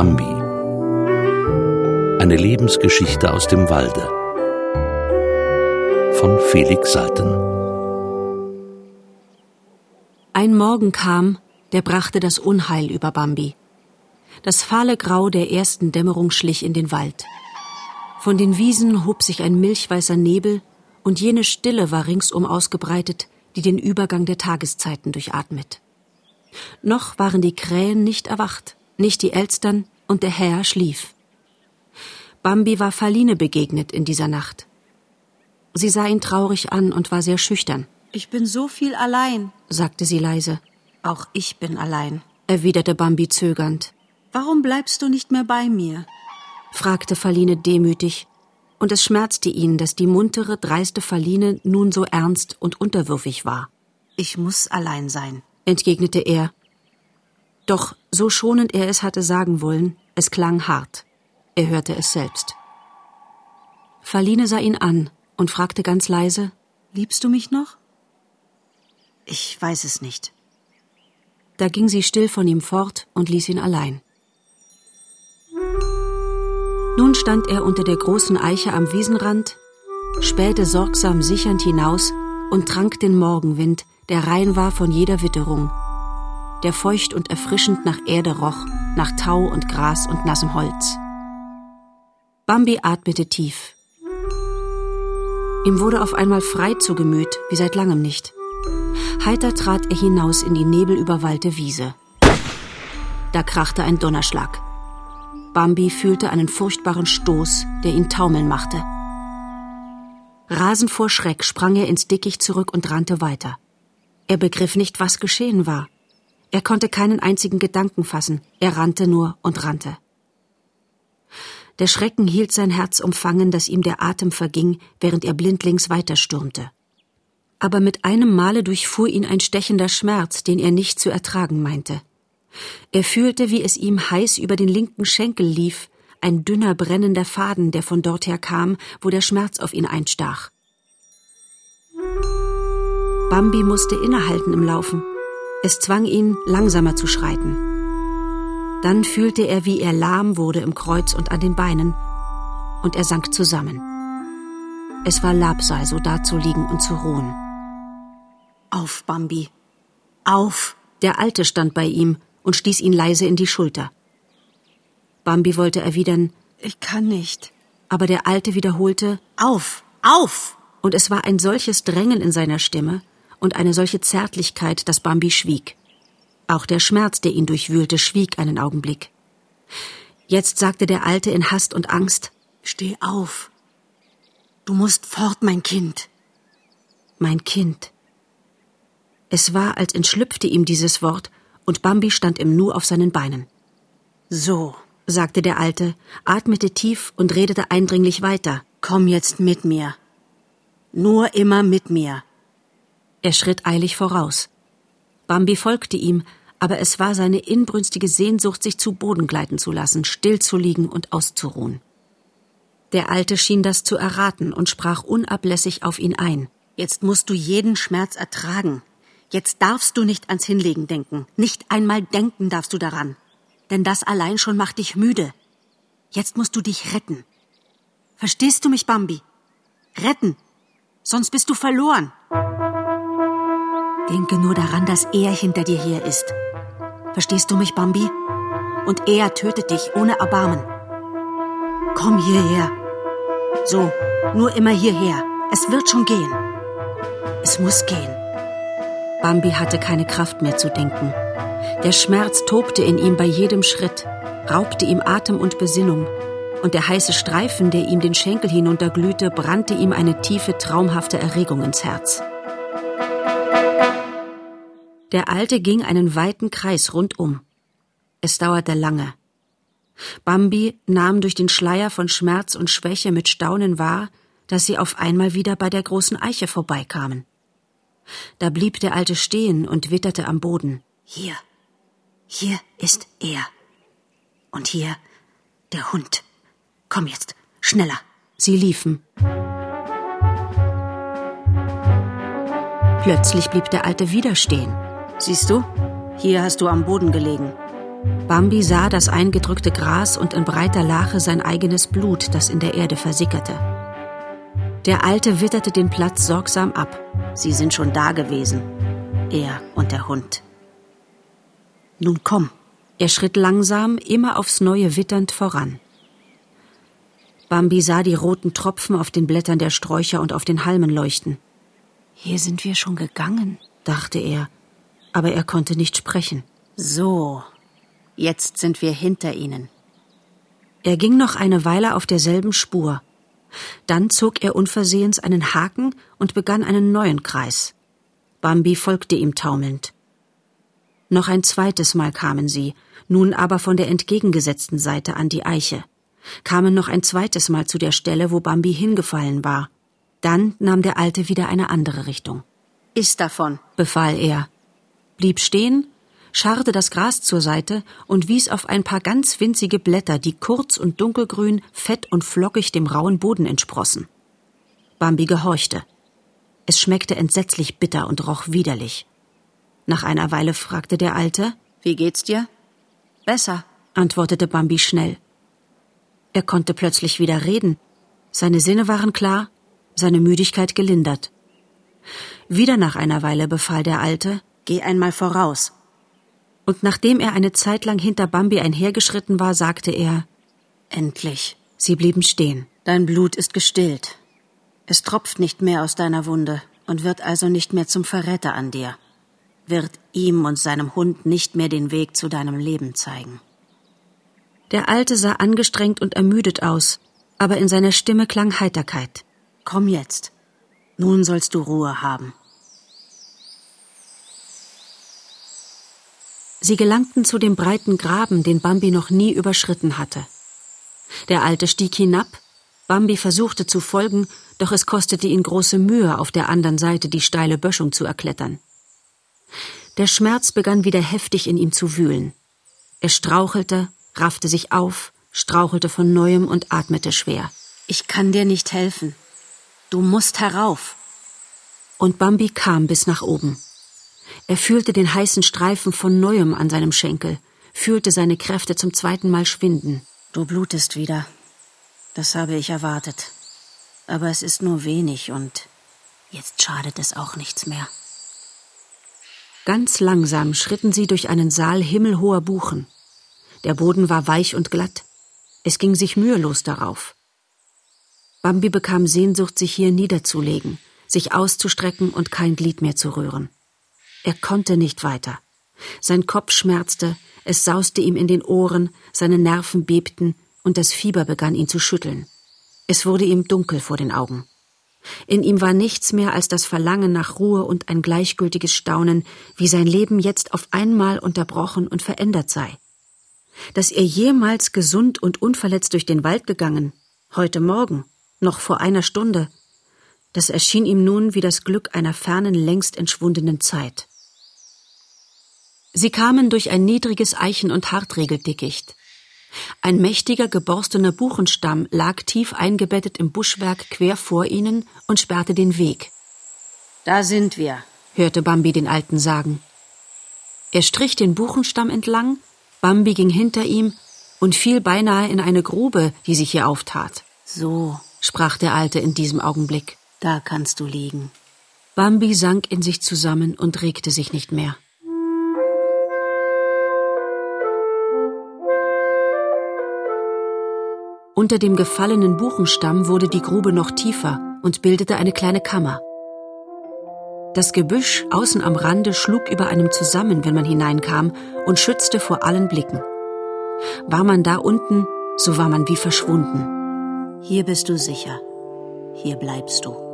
Bambi. Eine Lebensgeschichte aus dem Walde von Felix Salten. Ein Morgen kam, der brachte das Unheil über Bambi. Das fahle Grau der ersten Dämmerung schlich in den Wald. Von den Wiesen hob sich ein milchweißer Nebel, und jene Stille war ringsum ausgebreitet, die den Übergang der Tageszeiten durchatmet. Noch waren die Krähen nicht erwacht, nicht die Elstern, und der Häher schlief. Bambi war Faline begegnet in dieser Nacht. Sie sah ihn traurig an und war sehr schüchtern. »Ich bin so viel allein«, sagte sie leise. »Auch ich bin allein«, erwiderte Bambi zögernd. »Warum bleibst du nicht mehr bei mir?« fragte Faline demütig, und es schmerzte ihn, dass die muntere, dreiste Faline nun so ernst und unterwürfig war. »Ich muss allein sein«, entgegnete er. Doch so schonend er es hatte sagen wollen, es klang hart. Er hörte es selbst. Faline sah ihn an und fragte ganz leise, »Liebst du mich noch?« »Ich weiß es nicht.« Da ging sie still von ihm fort und ließ ihn allein. Nun stand er unter der großen Eiche am Wiesenrand, spähte sorgsam sichernd hinaus und trank den Morgenwind, der rein war von jeder Witterung, der feucht und erfrischend nach Erde roch, nach Tau und Gras und nassem Holz. Bambi atmete tief. Ihm wurde auf einmal frei zu Gemüt, wie seit langem nicht. Heiter trat er hinaus in die nebelüberwallte Wiese. Da krachte ein Donnerschlag. Bambi fühlte einen furchtbaren Stoß, der ihn taumeln machte. Rasend vor Schreck sprang er ins Dickicht zurück und rannte weiter. Er begriff nicht, was geschehen war. Er konnte keinen einzigen Gedanken fassen. Er rannte nur und rannte. Der Schrecken hielt sein Herz umfangen, dass ihm der Atem verging, während er blindlings weiterstürmte. Aber mit einem Male durchfuhr ihn ein stechender Schmerz, den er nicht zu ertragen meinte. Er fühlte, wie es ihm heiß über den linken Schenkel lief, ein dünner, brennender Faden, der von dorther kam, wo der Schmerz auf ihn einstach. Bambi musste innehalten im Laufen. Es zwang ihn, langsamer zu schreiten. Dann fühlte er, wie er lahm wurde im Kreuz und an den Beinen, und er sank zusammen. Es war Labsal, so dazuliegen und zu ruhen. »Auf, Bambi, auf!« Der Alte stand bei ihm und stieß ihn leise in die Schulter. Bambi wollte erwidern, »Ich kann nicht.« Aber der Alte wiederholte, »Auf, auf!« Und es war ein solches Drängen in seiner Stimme und eine solche Zärtlichkeit, dass Bambi schwieg. Auch der Schmerz, der ihn durchwühlte, schwieg einen Augenblick. Jetzt sagte der Alte in Hast und Angst, »Steh auf. Du musst fort, mein Kind.« »Mein Kind.« Es war, als entschlüpfte ihm dieses Wort, und Bambi stand im Nu auf seinen Beinen. »So«, sagte der Alte, atmete tief und redete eindringlich weiter. »Komm jetzt mit mir. Nur immer mit mir.« Er schritt eilig voraus. Bambi folgte ihm, aber es war seine inbrünstige Sehnsucht, sich zu Boden gleiten zu lassen, still zu liegen und auszuruhen. Der Alte schien das zu erraten und sprach unablässig auf ihn ein. »Jetzt musst du jeden Schmerz ertragen. Jetzt darfst du nicht ans Hinlegen denken. Nicht einmal denken darfst du daran. Denn das allein schon macht dich müde. Jetzt musst du dich retten. Verstehst du mich, Bambi? Retten. Sonst bist du verloren. Denke nur daran, dass er hinter dir her ist. Verstehst du mich, Bambi? Und er tötet dich ohne Erbarmen. Komm hierher. So, nur immer hierher. Es wird schon gehen. Es muss gehen.« Bambi hatte keine Kraft mehr zu denken. Der Schmerz tobte in ihm bei jedem Schritt, raubte ihm Atem und Besinnung, und der heiße Streifen, der ihm den Schenkel hinunterglühte, brannte ihm eine tiefe, traumhafte Erregung ins Herz. Der Alte ging einen weiten Kreis rundum. Es dauerte lange. Bambi nahm durch den Schleier von Schmerz und Schwäche mit Staunen wahr, dass sie auf einmal wieder bei der großen Eiche vorbeikamen. Da blieb der Alte stehen und witterte am Boden. »Hier ist er. Und hier der Hund. Komm jetzt, schneller.« Sie liefen. Plötzlich blieb der Alte wieder stehen. »Siehst du, hier hast du am Boden gelegen. Bambi sah das eingedrückte Gras und in breiter Lache sein eigenes Blut, das in der Erde versickerte. Der Alte witterte den Platz sorgsam ab. Sie sind schon da gewesen, er und der Hund. Nun komm. Er schritt langsam, immer aufs Neue witternd voran. Bambi sah die roten Tropfen auf den Blättern der Sträucher und auf den Halmen leuchten. Hier sind wir schon gegangen, dachte er, aber er konnte nicht sprechen. So, jetzt sind wir hinter ihnen. Er ging noch eine Weile auf derselben Spur. Dann zog er unversehens einen Haken und begann einen neuen Kreis. Bambi folgte ihm taumelnd. Noch ein zweites Mal kamen sie, nun aber von der entgegengesetzten Seite an die Eiche, kamen noch ein zweites Mal zu der Stelle, wo Bambi hingefallen war. Dann nahm der Alte wieder eine andere Richtung. »Iss davon«, befahl er, blieb stehen, scharrte das Gras zur Seite und wies auf ein paar ganz winzige Blätter, die kurz und dunkelgrün, fett und flockig dem rauen Boden entsprossen. Bambi gehorchte. Es schmeckte entsetzlich bitter und roch widerlich. Nach einer Weile fragte der Alte, »Wie geht's dir?« »Besser«, antwortete Bambi schnell. Er konnte plötzlich wieder reden. Seine Sinne waren klar, seine Müdigkeit gelindert. Wieder nach einer Weile befahl der Alte, »Geh einmal voraus.« Und nachdem er eine Zeit lang hinter Bambi einhergeschritten war, sagte er, »Endlich.« Sie blieben stehen. »Dein Blut ist gestillt. Es tropft nicht mehr aus deiner Wunde und wird also nicht mehr zum Verräter an dir. Wird ihm und seinem Hund nicht mehr den Weg zu deinem Leben zeigen.« Der Alte sah angestrengt und ermüdet aus, aber in seiner Stimme klang Heiterkeit. »Komm jetzt. Nun sollst du Ruhe haben.« Sie gelangten zu dem breiten Graben, den Bambi noch nie überschritten hatte. Der Alte stieg hinab, Bambi versuchte zu folgen, doch es kostete ihn große Mühe, auf der anderen Seite die steile Böschung zu erklettern. Der Schmerz begann wieder heftig in ihm zu wühlen. Er strauchelte, raffte sich auf, strauchelte von Neuem und atmete schwer. »Ich kann dir nicht helfen. Du musst herauf.« Und Bambi kam bis nach oben. Er fühlte den heißen Streifen von Neuem an seinem Schenkel, fühlte seine Kräfte zum zweiten Mal schwinden. »Du blutest wieder. Das habe ich erwartet. Aber es ist nur wenig und jetzt schadet es auch nichts mehr.« Ganz langsam schritten sie durch einen Saal himmelhoher Buchen. Der Boden war weich und glatt. Es ging sich mühelos darauf. Bambi bekam Sehnsucht, sich hier niederzulegen, sich auszustrecken und kein Glied mehr zu rühren. Er konnte nicht weiter. Sein Kopf schmerzte, es sauste ihm in den Ohren, seine Nerven bebten und das Fieber begann ihn zu schütteln. Es wurde ihm dunkel vor den Augen. In ihm war nichts mehr als das Verlangen nach Ruhe und ein gleichgültiges Staunen, wie sein Leben jetzt auf einmal unterbrochen und verändert sei. Dass er jemals gesund und unverletzt durch den Wald gegangen, heute Morgen, noch vor einer Stunde, das erschien ihm nun wie das Glück einer fernen, längst entschwundenen Zeit. Sie kamen durch ein niedriges Eichen- und Hartregeldickicht. Ein mächtiger, geborstener Buchenstamm lag tief eingebettet im Buschwerk quer vor ihnen und sperrte den Weg. »Da sind wir«, hörte Bambi den Alten sagen. Er strich den Buchenstamm entlang, Bambi ging hinter ihm und fiel beinahe in eine Grube, die sich hier auftat. »So«, sprach der Alte in diesem Augenblick, »da kannst du liegen.« Bambi sank in sich zusammen und regte sich nicht mehr. Unter dem gefallenen Buchenstamm wurde die Grube noch tiefer und bildete eine kleine Kammer. Das Gebüsch außen am Rande schlug über einem zusammen, wenn man hineinkam, und schützte vor allen Blicken. War man da unten, so war man wie verschwunden. »Hier bist du sicher. Hier bleibst du.«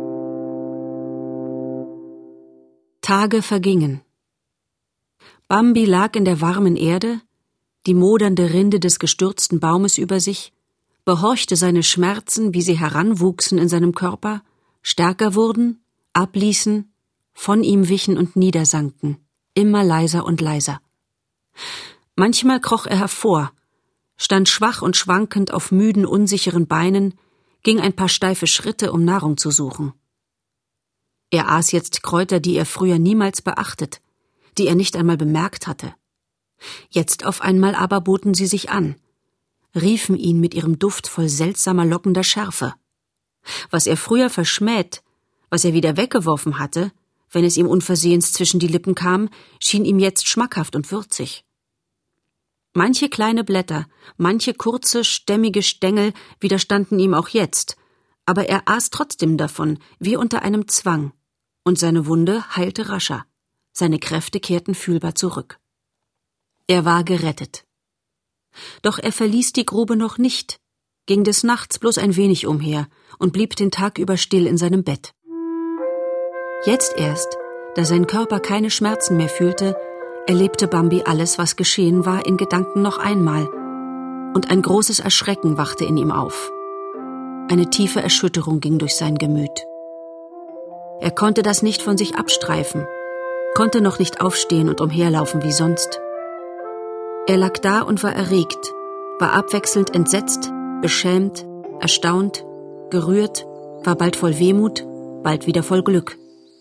Tage vergingen. Bambi lag in der warmen Erde, die modernde Rinde des gestürzten Baumes über sich, behorchte seine Schmerzen, wie sie heranwuchsen in seinem Körper, stärker wurden, abließen, von ihm wichen und niedersanken, immer leiser und leiser. Manchmal kroch er hervor, stand schwach und schwankend auf müden, unsicheren Beinen, ging ein paar steife Schritte, um Nahrung zu suchen. Er aß jetzt Kräuter, die er früher niemals beachtet, die er nicht einmal bemerkt hatte. Jetzt auf einmal aber boten sie sich an, riefen ihn mit ihrem Duft voll seltsamer lockender Schärfe. Was er früher verschmäht, was er wieder weggeworfen hatte, wenn es ihm unversehens zwischen die Lippen kam, schien ihm jetzt schmackhaft und würzig. Manche kleine Blätter, manche kurze, stämmige Stängel widerstanden ihm auch jetzt, aber er aß trotzdem davon, wie unter einem Zwang, und seine Wunde heilte rascher, seine Kräfte kehrten fühlbar zurück. Er war gerettet. Doch er verließ die Grube noch nicht, ging des Nachts bloß ein wenig umher und blieb den Tag über still in seinem Bett. Jetzt erst, da sein Körper keine Schmerzen mehr fühlte, erlebte Bambi alles, was geschehen war, in Gedanken noch einmal, und ein großes Erschrecken wachte in ihm auf. Eine tiefe Erschütterung ging durch sein Gemüt. Er konnte das nicht von sich abstreifen, konnte noch nicht aufstehen und umherlaufen wie sonst. Er lag da und war erregt, war abwechselnd entsetzt, beschämt, erstaunt, gerührt, war bald voll Wehmut, bald wieder voll Glück.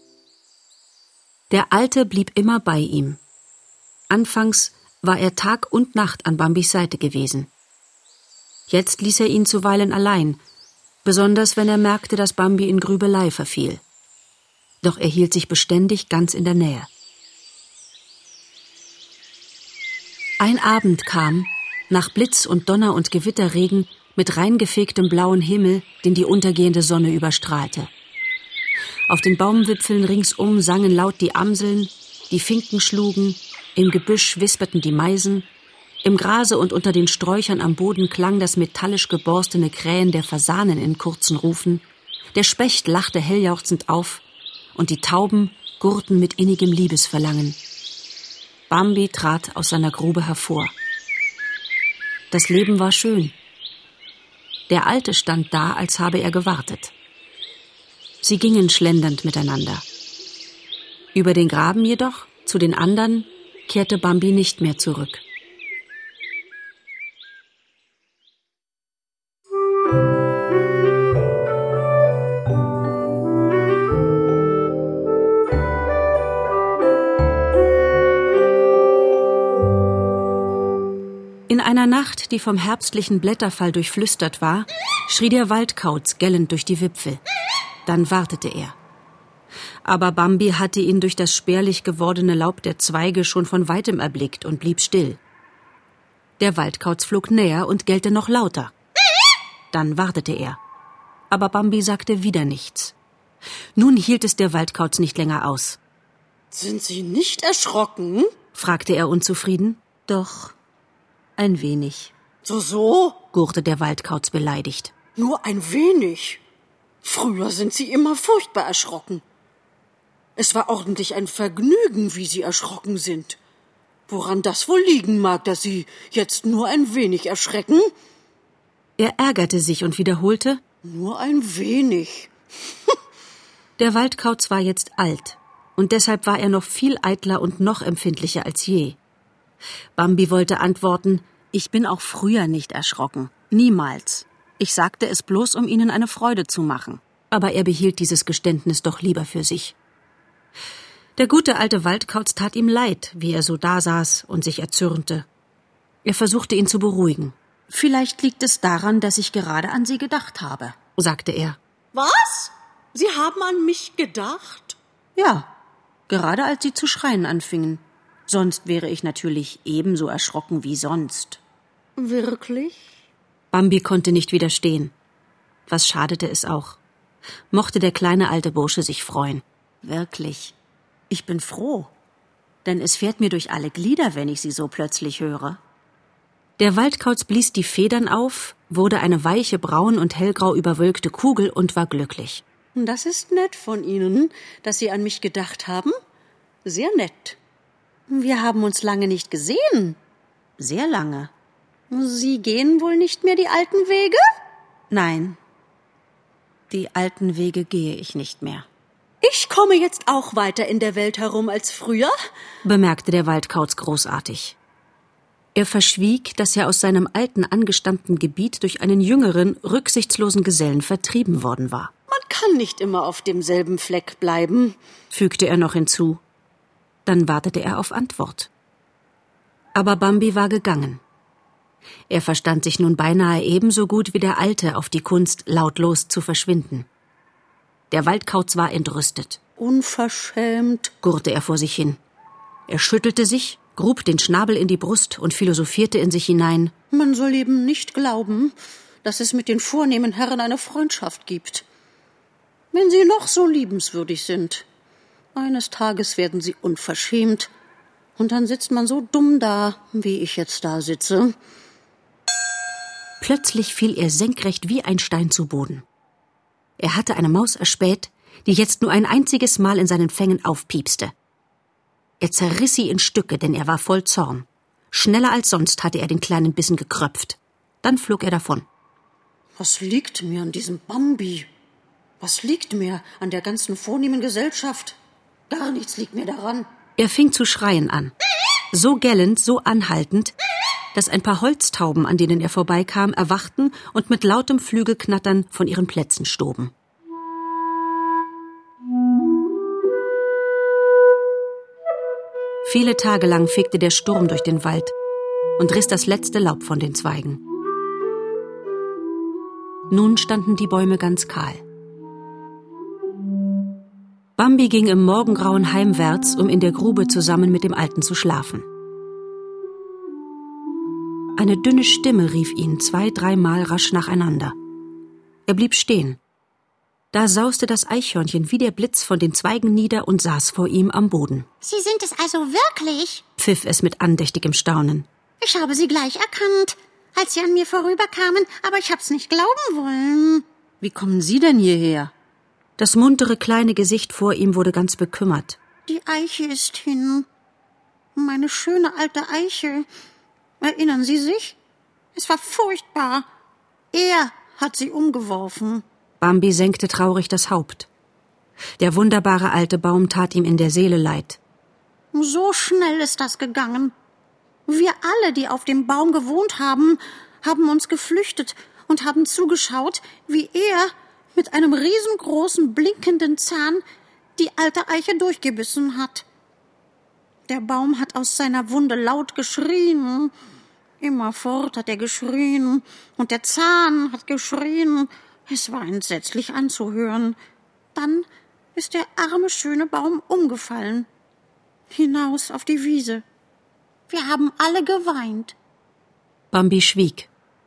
Der Alte blieb immer bei ihm. Anfangs war er Tag und Nacht an Bambis Seite gewesen. Jetzt ließ er ihn zuweilen allein, besonders wenn er merkte, dass Bambi in Grübelei verfiel. Doch er hielt sich beständig ganz in der Nähe. Ein Abend kam, nach Blitz und Donner und Gewitterregen, mit reingefegtem blauen Himmel, den die untergehende Sonne überstrahlte. Auf den Baumwipfeln ringsum sangen laut die Amseln, die Finken schlugen, im Gebüsch wisperten die Meisen, im Grase und unter den Sträuchern am Boden klang das metallisch geborstene Krähen der Fasanen in kurzen Rufen, der Specht lachte helljauchzend auf und die Tauben gurrten mit innigem Liebesverlangen. Bambi trat aus seiner Grube hervor. Das Leben war schön. Der Alte stand da, als habe er gewartet. Sie gingen schlendernd miteinander. Über den Graben jedoch, zu den anderen, kehrte Bambi nicht mehr zurück. In einer Nacht, die vom herbstlichen Blätterfall durchflüstert war, schrie der Waldkauz gellend durch die Wipfel. Dann wartete er. Aber Bambi hatte ihn durch das spärlich gewordene Laub der Zweige schon von weitem erblickt und blieb still. Der Waldkauz flog näher und gellte noch lauter. Dann wartete er. Aber Bambi sagte wieder nichts. Nun hielt es der Waldkauz nicht länger aus. »Sind Sie nicht erschrocken?« fragte er unzufrieden. »Doch, ein wenig.« So?« gurrte der Waldkauz beleidigt. »Nur ein wenig? Früher sind Sie immer furchtbar erschrocken. Es war ordentlich ein Vergnügen, wie Sie erschrocken sind. Woran das wohl liegen mag, dass Sie jetzt nur ein wenig erschrecken?« Er ärgerte sich und wiederholte, »Nur ein wenig.« Der Waldkauz war jetzt alt, und deshalb war er noch viel eitler und noch empfindlicher als je. Bambi wollte antworten, »Ich bin auch früher nicht erschrocken. Niemals. Ich sagte es bloß, um Ihnen eine Freude zu machen.« Aber er behielt dieses Geständnis doch lieber für sich. Der gute alte Waldkauz tat ihm leid, wie er so dasaß und sich erzürnte. Er versuchte ihn zu beruhigen. »Vielleicht liegt es daran, dass ich gerade an Sie gedacht habe«, sagte er. »Was? Sie haben an mich gedacht?« »Ja, gerade als Sie zu schreien anfingen. Sonst wäre ich natürlich ebenso erschrocken wie sonst.« »Wirklich?« Bambi konnte nicht widerstehen. Was schadete es auch? Mochte der kleine alte Bursche sich freuen. »Wirklich, ich bin froh, denn es fährt mir durch alle Glieder, wenn ich Sie so plötzlich höre.« Der Waldkauz blies die Federn auf, wurde eine weiche, braun und hellgrau überwölkte Kugel und war glücklich. »Das ist nett von Ihnen, dass Sie an mich gedacht haben. Sehr nett. Wir haben uns lange nicht gesehen.« »Sehr lange.« »Sie gehen wohl nicht mehr die alten Wege?« »Nein, die alten Wege gehe ich nicht mehr.« »Ich komme jetzt auch weiter in der Welt herum als früher«, bemerkte der Waldkauz großartig. Er verschwieg, dass er aus seinem alten, angestammten Gebiet durch einen jüngeren, rücksichtslosen Gesellen vertrieben worden war. »Man kann nicht immer auf demselben Fleck bleiben«, fügte er noch hinzu. Dann wartete er auf Antwort. Aber Bambi war gegangen. Er verstand sich nun beinahe ebenso gut wie der Alte auf die Kunst, lautlos zu verschwinden. Der Waldkauz war entrüstet. Unverschämt, Gurrte er vor sich hin. Er schüttelte sich, grub den Schnabel in die Brust und philosophierte in sich hinein. man soll eben nicht glauben, dass es mit den vornehmen Herren eine Freundschaft gibt. Wenn sie noch so liebenswürdig sind, eines Tages werden sie unverschämt, und dann sitzt man so dumm da, wie ich jetzt da sitze. Plötzlich fiel er senkrecht wie ein Stein zu Boden. Er hatte eine Maus erspäht, die jetzt nur ein einziges Mal in seinen Fängen aufpiepste. Er zerriss sie in Stücke, denn er war voll Zorn. Schneller als sonst hatte er den kleinen Bissen gekröpft. Dann flog er davon. Was liegt mir an diesem Bambi? Was liegt mir an der ganzen vornehmen Gesellschaft? Gar nichts liegt mir daran. Er fing zu schreien an. So gellend, so anhaltend, dass ein paar Holztauben, an denen er vorbeikam, erwachten und mit lautem Flügelknattern von ihren Plätzen stoben. Viele Tage lang fegte der Sturm durch den Wald und riss das letzte Laub von den Zweigen. Nun standen die Bäume ganz kahl. Bambi ging im Morgengrauen heimwärts, um in der Grube zusammen mit dem Alten zu schlafen. Eine dünne Stimme rief ihn 2-3 Mal rasch nacheinander. Er blieb stehen. Da sauste das Eichhörnchen wie der Blitz von den Zweigen nieder und saß vor ihm am Boden. Sie sind es also wirklich? Pfiff es mit andächtigem Staunen. Ich habe Sie gleich erkannt, als Sie an mir vorüberkamen, aber ich hab's nicht glauben wollen. Wie kommen Sie denn hierher? Das muntere kleine Gesicht vor ihm wurde ganz bekümmert. Die Eiche ist hin. Meine schöne alte Eiche. Erinnern Sie sich? Es war furchtbar. Er hat sie umgeworfen. Bambi senkte traurig das Haupt. Der wunderbare alte Baum tat ihm in der Seele leid. So schnell ist das gegangen. Wir alle, die auf dem Baum gewohnt haben, haben uns geflüchtet und haben zugeschaut, wie er mit einem riesengroßen blinkenden Zahn die alte Eiche durchgebissen hat. Der Baum hat aus seiner Wunde laut geschrien. Immerfort hat er geschrien und der Zahn hat geschrien. Es war entsetzlich anzuhören. Dann ist der arme, schöne Baum umgefallen. Hinaus auf die Wiese. Wir haben alle geweint. Bambi schwieg.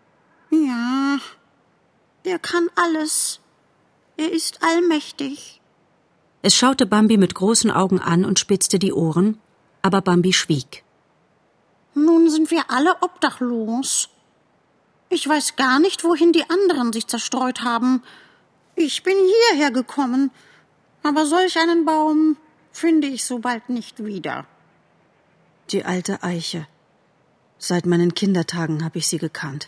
Ja, er kann alles. Er ist allmächtig. Es schaute Bambi mit großen Augen an und spitzte die Ohren, aber Bambi schwieg. Nun sind wir alle obdachlos. Ich weiß gar nicht, wohin die anderen sich zerstreut haben. Ich bin hierher gekommen, aber solch einen Baum finde ich so bald nicht wieder. Die alte Eiche. Seit meinen Kindertagen habe ich sie gekannt.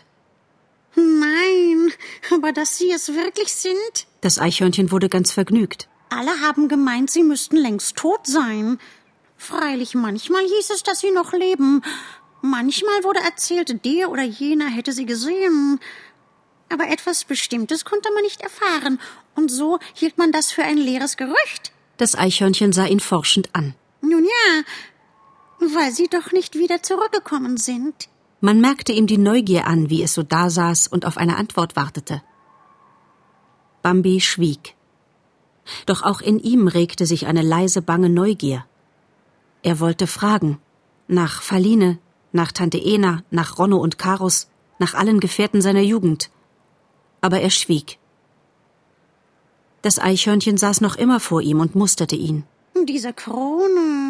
Nein, aber dass Sie es wirklich sind? Das Eichhörnchen wurde ganz vergnügt. Alle haben gemeint, Sie müssten längst tot sein. Freilich, manchmal hieß es, dass Sie noch leben. Manchmal wurde erzählt, der oder jener hätte Sie gesehen. Aber etwas Bestimmtes konnte man nicht erfahren. Und so hielt man das für ein leeres Gerücht. Das Eichhörnchen sah ihn forschend an. Nun ja, weil Sie doch nicht wieder zurückgekommen sind. Man merkte ihm die Neugier an, wie es so dasaß und auf eine Antwort wartete. Bambi schwieg. Doch auch in ihm regte sich eine leise, bange Neugier. Er wollte fragen, nach Faline, nach Tante Ena, nach Ronno und Karus, nach allen Gefährten seiner Jugend. Aber er schwieg. Das Eichhörnchen saß noch immer vor ihm und musterte ihn. Diese Krone.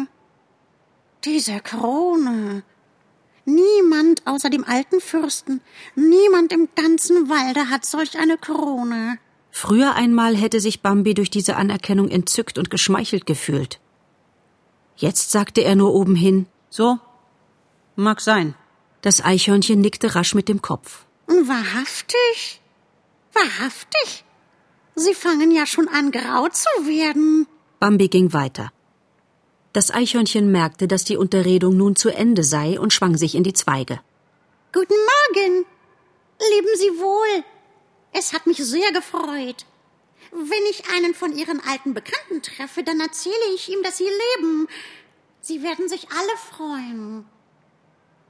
Niemand außer dem alten Fürsten, niemand im ganzen Walde hat solch eine Krone. Früher einmal hätte sich Bambi durch diese Anerkennung entzückt und geschmeichelt gefühlt. Jetzt sagte er nur obenhin, So, mag sein. Das Eichhörnchen nickte rasch mit dem Kopf. Wahrhaftig? Wahrhaftig? Sie fangen ja schon an, grau zu werden. Bambi ging weiter. Das Eichhörnchen merkte, dass die Unterredung nun zu Ende sei und schwang sich in die Zweige. Guten Morgen. Leben Sie wohl. Es hat mich sehr gefreut. Wenn ich einen von Ihren alten Bekannten treffe, dann erzähle ich ihm, dass Sie leben. Sie werden sich alle freuen.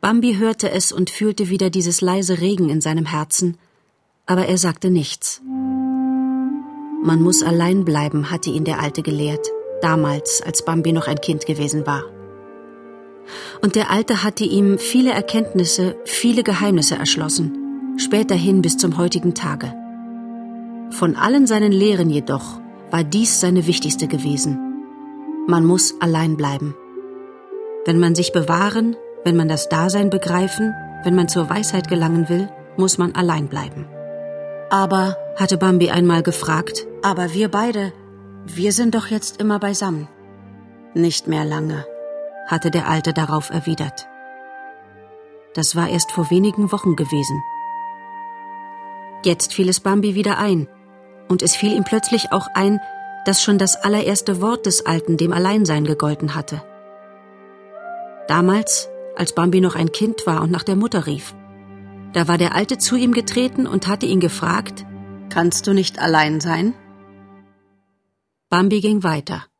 Bambi hörte es und fühlte wieder dieses leise Regen in seinem Herzen, aber er sagte nichts. Man muss allein bleiben, hatte ihn der Alte gelehrt, damals, als Bambi noch ein Kind gewesen war. Und der Alte hatte ihm viele Erkenntnisse, viele Geheimnisse erschlossen, späterhin bis zum heutigen Tage. Von allen seinen Lehren jedoch war dies seine wichtigste gewesen. Man muss allein bleiben. Wenn man sich bewahren, wenn man das Dasein begreifen, wenn man zur Weisheit gelangen will, muss man allein bleiben. Aber, hatte Bambi einmal gefragt, aber wir beide, wir sind doch jetzt immer beisammen. Nicht mehr lange, hatte der Alte darauf erwidert. Das war erst vor wenigen Wochen gewesen. Jetzt fiel es Bambi wieder ein, und es fiel ihm plötzlich auch ein, dass schon das allererste Wort des Alten dem Alleinsein gegolten hatte. Damals, als Bambi noch ein Kind war und nach der Mutter rief, da war der Alte zu ihm getreten und hatte ihn gefragt, »Kannst du nicht allein sein?« Bambi ging weiter.